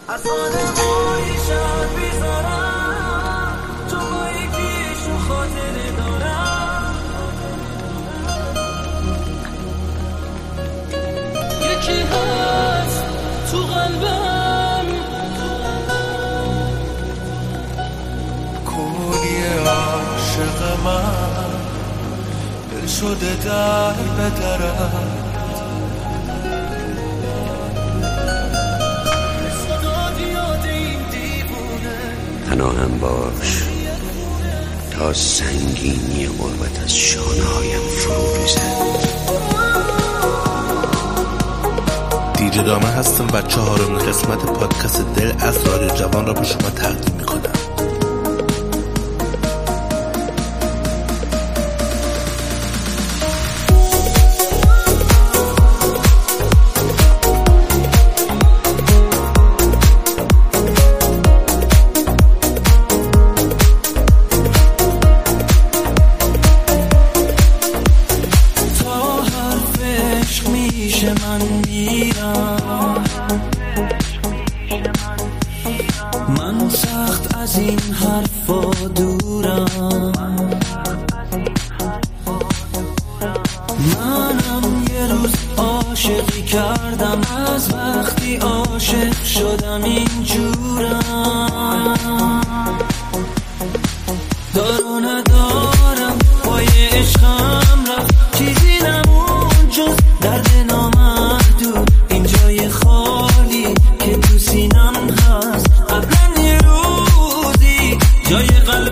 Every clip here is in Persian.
از آدمای شهر بیزارم، تو با یکیشون خاطره دارم. یکی هست تو قلبم، کولی عاشق من، دل شده در به درم. پناهم باش تا سنگینی غربت از شانه‌هایم فرو ریزد. دیجی دامه هستم و 4مین قسمت پادکست دل اسرار جوان را به شما تقدیم میکنم. من سخت از این حرفا دورم، منم یه روز عاشقی کردم، از وقتی عاشق شدم اینجورم. دارو ندارم پای عشقم رفت، چیزی نمون جز درد نامحدود. این جای خالی که تو سینم هست، قبلا یه روزی جای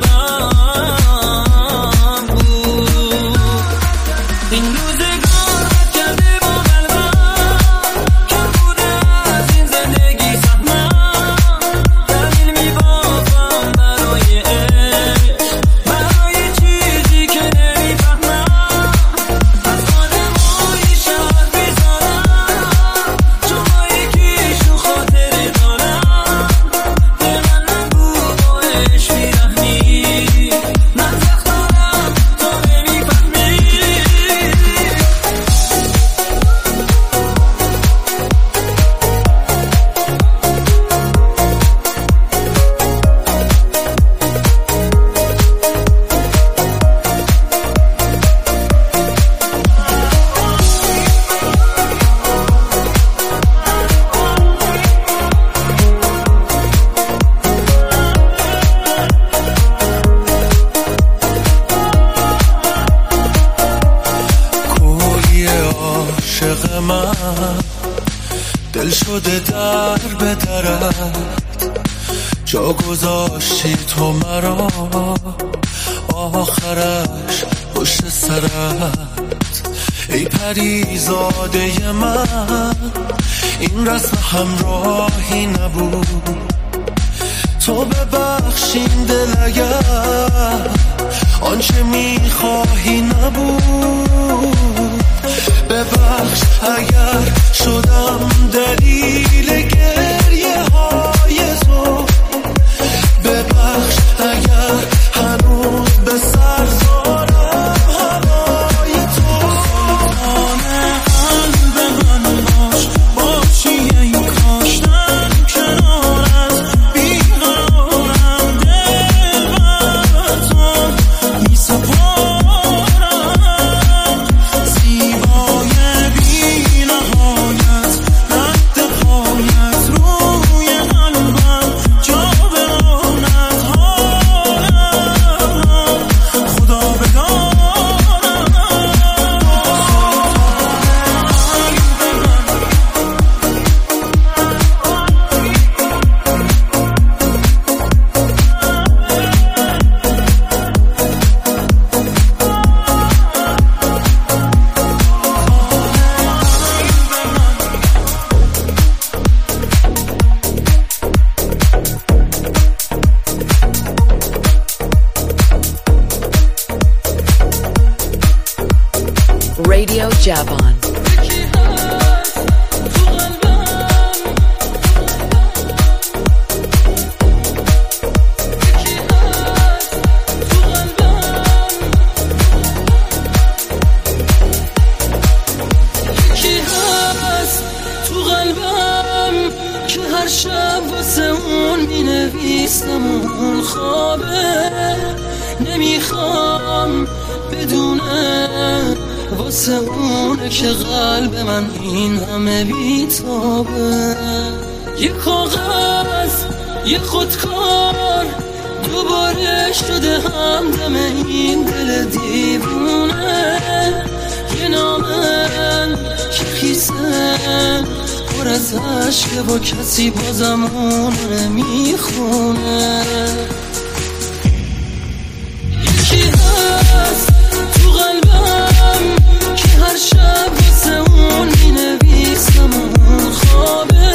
قلبم بود. این روزگار بد کرده با قلبم، کم بوده از این زندگی سهمم. دلیل میبافم برای عشق، برای چیزی که نمیفهمم. از آدمای شهر بیزارم، تو با یکیشون خاطره دارم. به من نگو با عشق بیرحمی، من زخم دارم تو نمیفهمی. کولی عاشق من، دل شده در به درت. جا گذاشتی تو مرا، آخرش پشت سرت. ای پریزاده من، این رسم همراهی نبود. تو ببخشین دل اگر آنچه میخواهی نبود. ببخش اگر شدم دلیل گریه های تو. ببخش اگر هنوز به سر زارم هوای تو. سلطان قلب من باش، باشی ای کاشتن کنارت. بیقرارم دل بر تو میسپارم. زیبای بی نهایت، رد پایت روی قلبم جا بماند. حالم خدا بدانم. Radio Javan. یکی هست تو قلبم که هر هر شب واسه اون مینویسم اون خوابه نمیخوام بدونه واسه اونه که قلب من این همه بیتابه یه کاغذ یه خودکار دوباره شده همدم این دل دیوونه یه نامه که خیسه پر از عشقه و کسی بازم اونه میخونه یکی هست تو قلبم که هر شب واسه اون مینویسم اون خوابه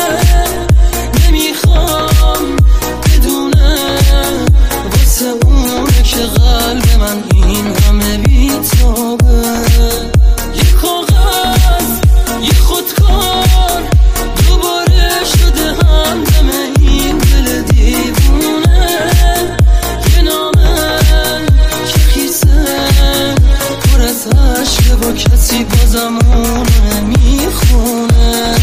نمیخوام بدونه واسه اونه که قلب من این همه بیتابه یه کاغذ یه خودکار دوباره شده همدم این دل دیوونه یه نامه که خیسه پر از عشقه و کسی بازم اونه میخونه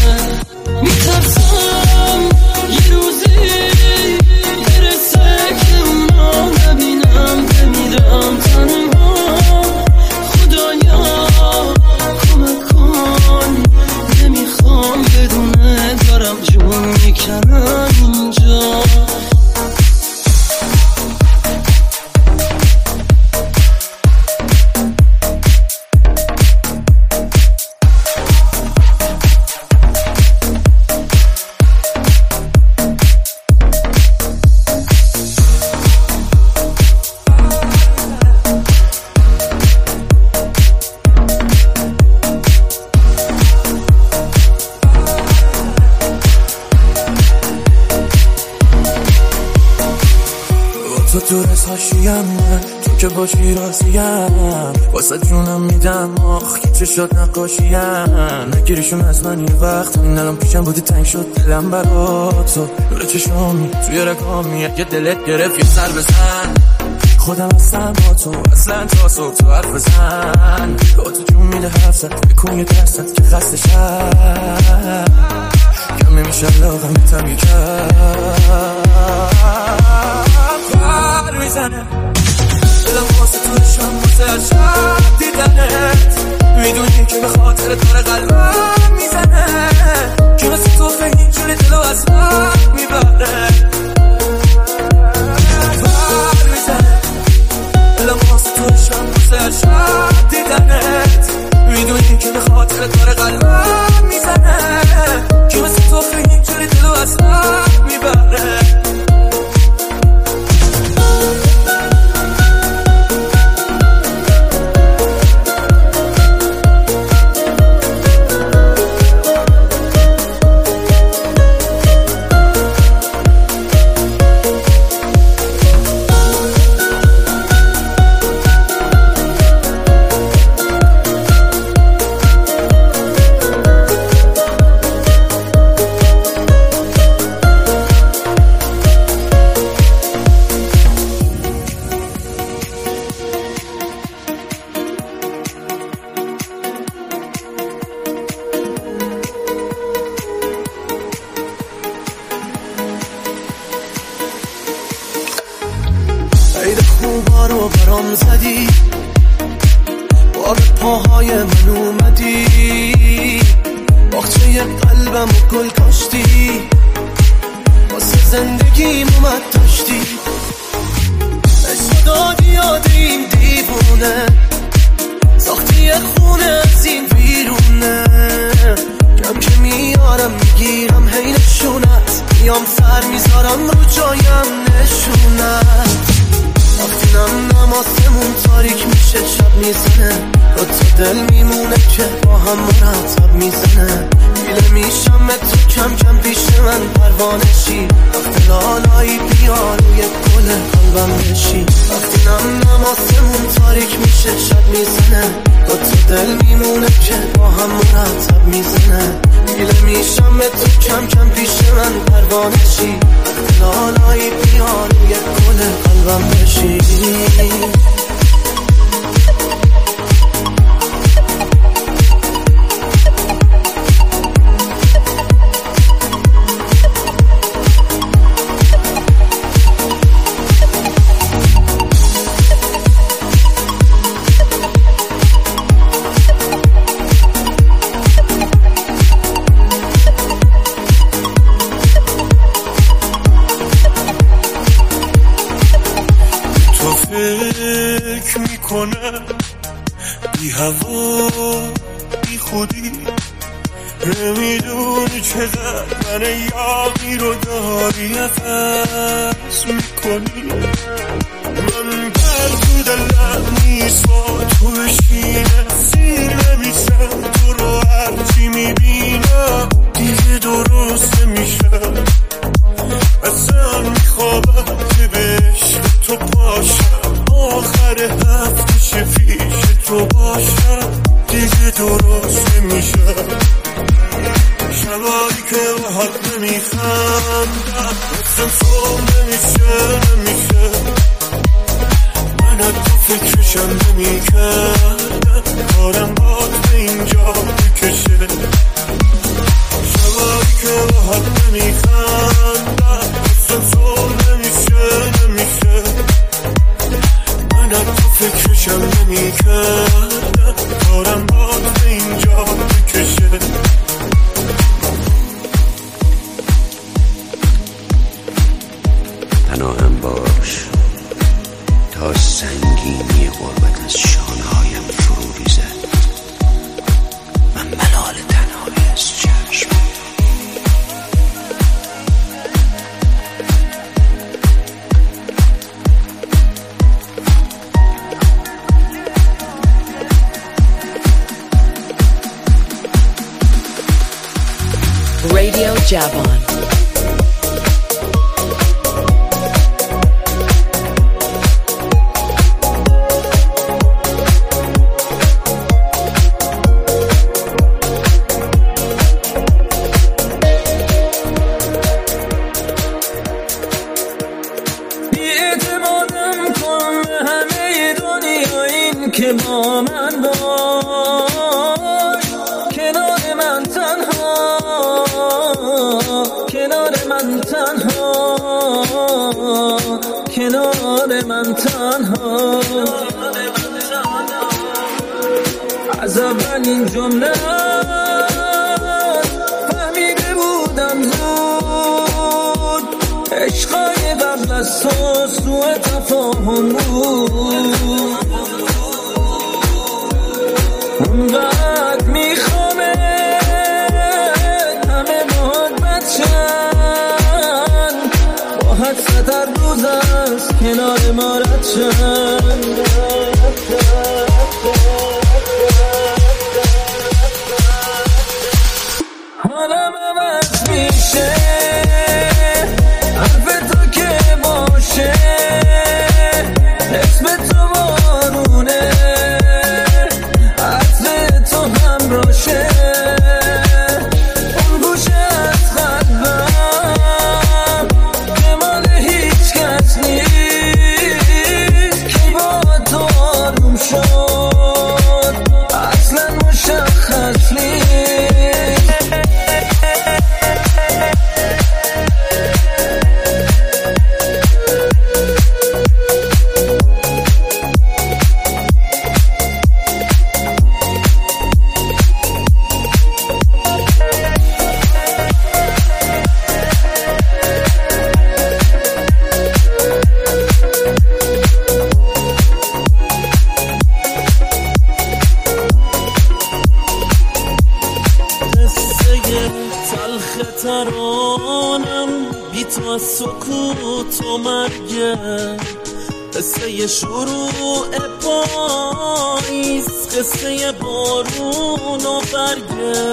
میترسم یه روزی برسه که اونا نبینم بمیرم تنها خدایا کمک کن نمیخوام بدونه دارم جون میکنم اینجا تو رساشیم تو که باشی راضیم واسه جونم میدم آخ که چشات نقاشیم نگیریشون از من یه وقت این الان پیشم بودی تنگ شد دلم برات تو نور چشامی توی رگامی یه دلت گرفت یه سر بزن خودم هستم با تو اصلا تا صبح تو حرف بزن با تو جون میده حفظت بکن یه دستت که خسته شد کم نمیشه لاغم تمی کرد پر میزنه دلم واسه تو شم واسه شب دیدنت میدونی که به خاطر داره قلبم میزنه که مثل تو خیلی اینجوری دلو از من میبره پر میزنه دلم واسه تو شم واسه شب دیدنت میدونی که به خاطر داره قلبم میزنه که مثل تو خیلی اینجوری دلو از من میبره عید خوبا رو برام زدی بار پاهای من اومدی باغچه قلبم و گل کاشتی واسه زندگیم اومد داشتی عشق دادی یاد این دیوونه ساختی یه خونه از این بیرونه کم که میارم میگیرم هی نشونت میام سر میذارم رو جایم نشونت وقتی نماسمون تاریک میشه شب میزنه با تو دل میمونه که با هم مرتب میزنه گیله میشم تو کم کم پیش من پروانشی وقتی لالایی بیا روی گل قلبم بشی وقتی نماسمون تاریک میشه شب میزنه با تو دل میمونه که با هم مرتب میزنه گیله میشم تو کم کم پیش من پروانشی وقتی لالایی بیا روی گل قلبم بشی خاک میکنه، بی هوا بی خودی، نمیدونی چقدر من یاقی رو داری نفس میکنی. من پر تو دلم نیست با تو بشینه، سیر نمیشم تو رو هرچی میبینم دیگه درست نمیشه. اصلا میخوابم که بهش تو باشم، آخر هفته پیش تو باشم دیگه درست نمیشه. شبایی که باهات نمیخندم اصلا تو نمیشه. من از تو فکرشم نمیکردم، کارم باید به اینجا بکشه. شبایی که باهات نمیخندم اصلا تو نمیشه. من از تو فکرشم نمیکردم، کارم باید به اینجا بکشه. پناهم باش تا سنگینی غربت از شانه‌هایم فرو ریزد. من ملال تنهایی از چشم. Radio Javon. که با من باش، کنار من تنها، کنار من تنها، کنار من تنها. از اول این جمله فهمیده بودم زود، عشقای قبل از تو سوء تفاهم بود. اونقدر میخوامه همه محبت شن، با حدست هر روز از کنار ما رد شن. حالم عوض میشه حرف تو که باشه، اسم تو بارونه روشه، اون گوشه از قلبم که مال هیچ کس نیست. کی با تو آروم شد اصلا مشخص نیست. ترانم بی تو از سکوت و مرگه، قصه شروع پاییز، قصه بارون و برگه.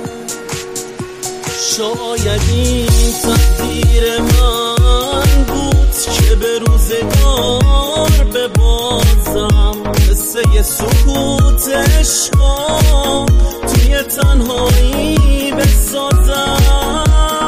شاید این تقدیر من بود که به روزگار ببازم، قصه سکوت عشقا توی تنهایی بسازم.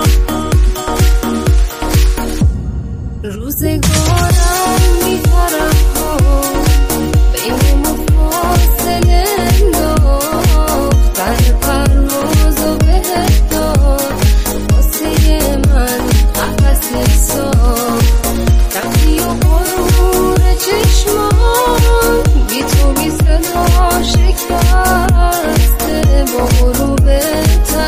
روزگارم بی‌طرف بین ما فاصله انداخت، در پرواز و بهت داد واسه من قفس ساخت. رفتی و غرور چشمان بی تو بی صدا شکسته، با غروب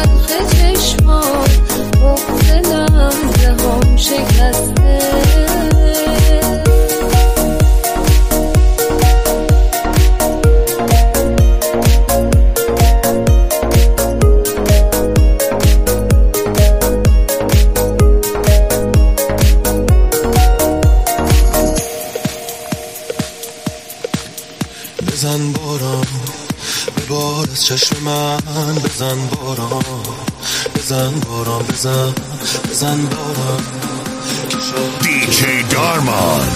از چشم من بزن باران، بزن باران، بزن باران. دیجی دارمان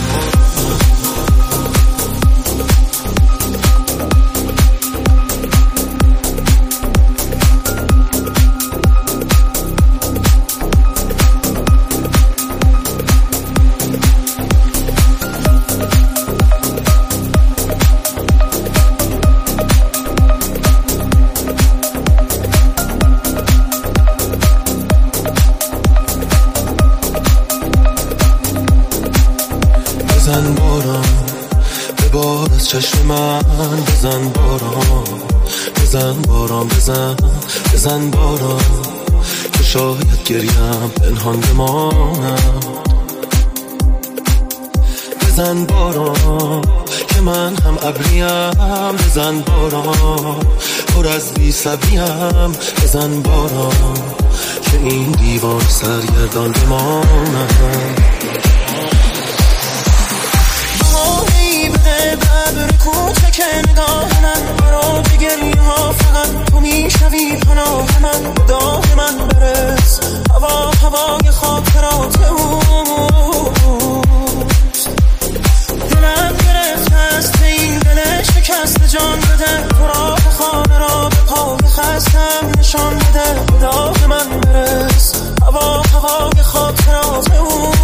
بزن باران، ببار از چشم من بزن باران، بزن باران، بزن باران. که شاید گریم پنهان بمانم. بزن باران که من هم ابریم، بزن باران پر از بی صبریم. بزن باران که این دیوان سرگردان بمانم. ببر کوچک نگاه من برای گریه ها فقط تو میشوی پناه من. داه من برس هوای خاطرات اوست. دلم گرفت از این دل شکست جان بده. تو راه خانه را به پای خستم نشان بده. داه من برس هوای خاطرات اوست.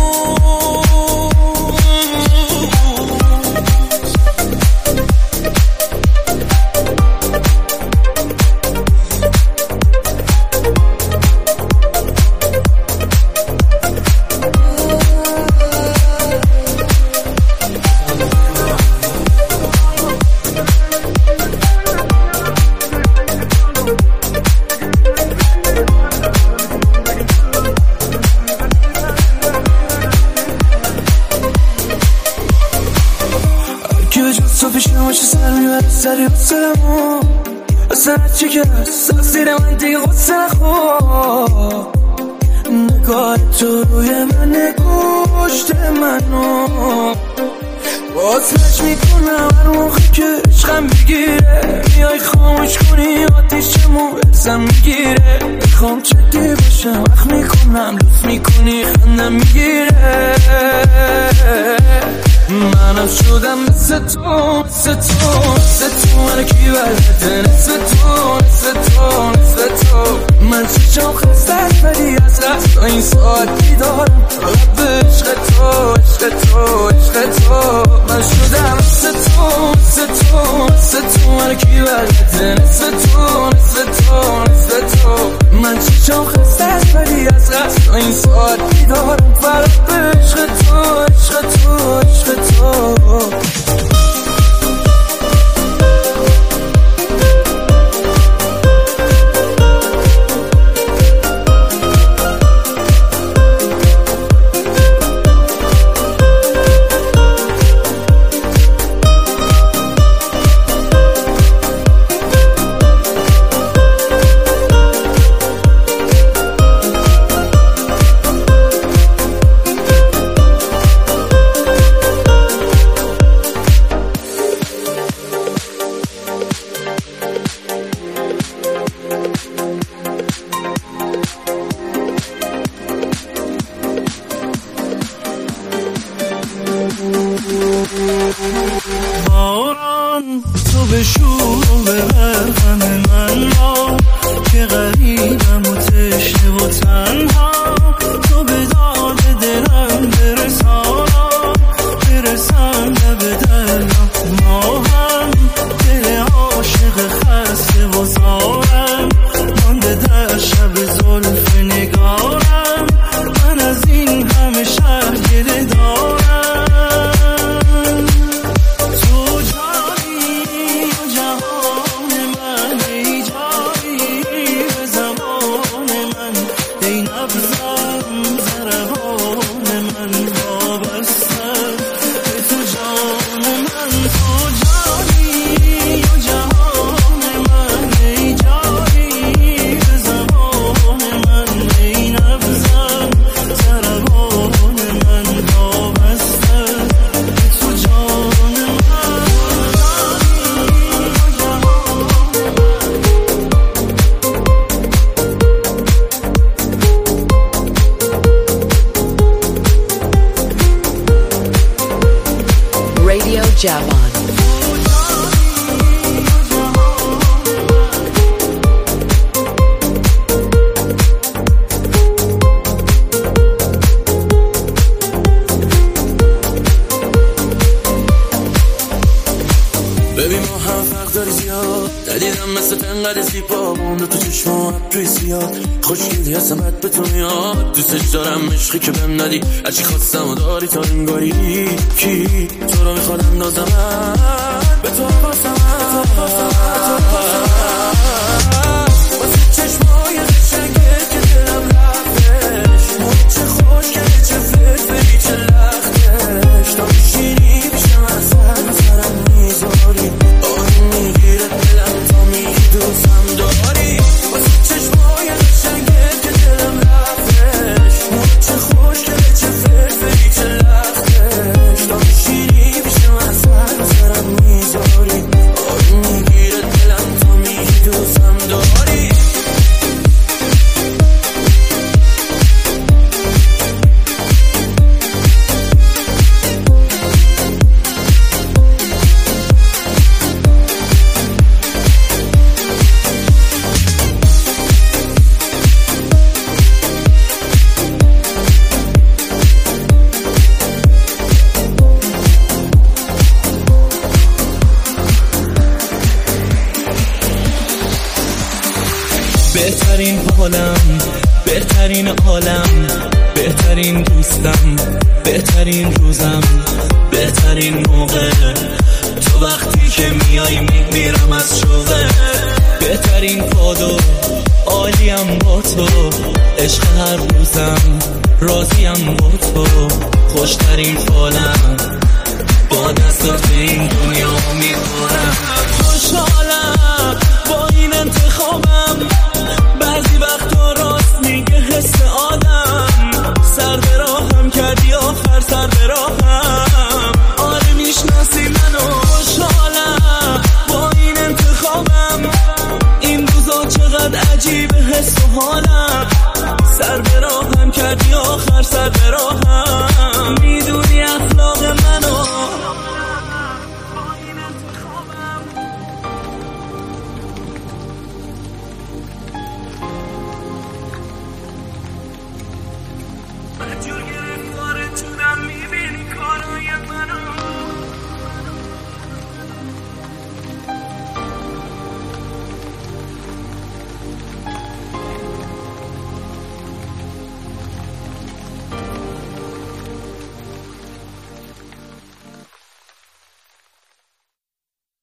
سری بسلمو سرت چی کرد سخصیر من دیگه غصه نخور. نگاه تو روی من نگوشت منو بازمش میکنم هر موقع که عشقم بگیره. میای خاموش کنی آتیشمو بزن میگیره. میخوام جدی باشم وقت میکنم لطف میکنی خندم میگیره. منم شدم مثل تو من کی بلده نصف تو من چشم خسته است ولی از رفت این ساعت بیدارم. رب عشق تو من شدم مثل تو من کی بلده نصف تو من چشم خسته است ولی از رفت این ساعت بیدارم. رب عشق تو باران تو بشور و ببر غم من را که غریبم و تشنه و تنها. تو به داد دلم برسان به دلم. ما هم دل عاشق خسته و زارم مانده در شب زلف نگارم. من از این همه شهر گله دارم. Javan. ببین ما هم فرق داری زیاد ندیدم مثل تنقدر زیبا مونده تو چشما ابروی زیاد خوشگلی هستمت به تو میاد دوستش دارم عشقی که بهم ندی هرچی خواستم و داری تا انگاری کی تو رو میخواد اندازم به تو واسه چشمای قشنگه که دلم رفتش چه خوشگله چه فرفری چه لختش تا میشینی پیشم از سرم میذاری آن میگیره دلم تا میگی دوستم داری واسه چشمای قشنگه که دلم رفتش چه خوشگله چه فرفری چه لختش تا میشینی پیشم از سرم میذاری آن میگیره دلم تا میگی دوستم داری بهترین حالم بهترین عالم بهترین دوستم بهترین روزم بهترین موقع تو وقتی که میای میمیرم از شوقه بهترین کادو عالیم با تو عشق هر روزم راضیم با تو خوشترین فالم با دستات به این دنیا میخورم خوشحالم با این انتخابم بعضی وقتا راست میگه حس آدم سر به راهم کردی آخر سر به راهم آره میشناسی منو خوشحالم با این انتخابم این روزا چقدر عجیبه حس و حالم سر به راهم کردی آخر سر به راهم میدونی اخلاق منو